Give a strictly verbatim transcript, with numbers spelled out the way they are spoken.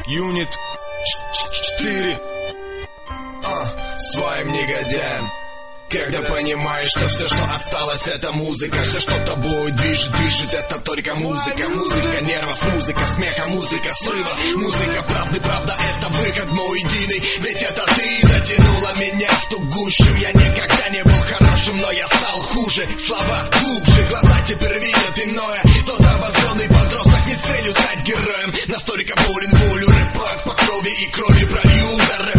Юнит четыре. А, своим негодяем. Когда понимаешь, что все, что осталось, это музыка. Все, что тобой движет, движет, это только музыка. Музыка нервов, музыка смеха, музыка срыва. Музыка правды, правда, это выход мой единый. Ведь это ты затянула меня в ту гущу. Я никогда не был хорошим, но я стал хуже. Слова глубже, глаза теперь видят иное. Тот обозленный подросток не с целью стать героем. Настолько болен волю, рэп по крови и крови пролью за рэп.